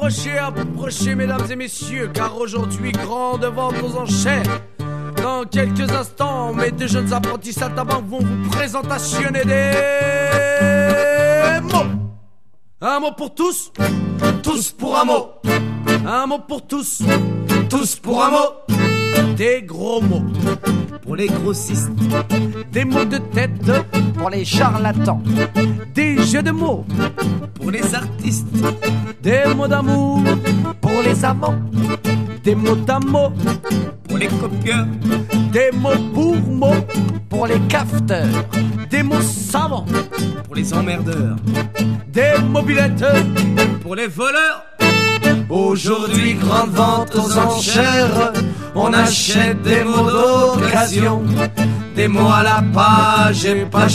approchez, mesdames et messieurs, car aujourd'hui, grande vente aux enchères. Dans quelques instants, mes deux jeunes apprentis saltimbanques vont vous présentationner des mots. Un mot pour tous, tous pour un mot. Un mot pour tous, tous pour un mot. Des gros mots pour les grossistes, des mots de tête pour les charlatans, des jeux de mots pour les artistes, des mots d'amour pour les amants, des mots d'amour pour les copieurs, des mots pour mots pour les cafeteurs, des mots savants pour les emmerdeurs, des mobilettes pour les voleurs. Aujourd'hui, grande vente aux enchères, on achète des mots d'occasion, des mots à la page et pas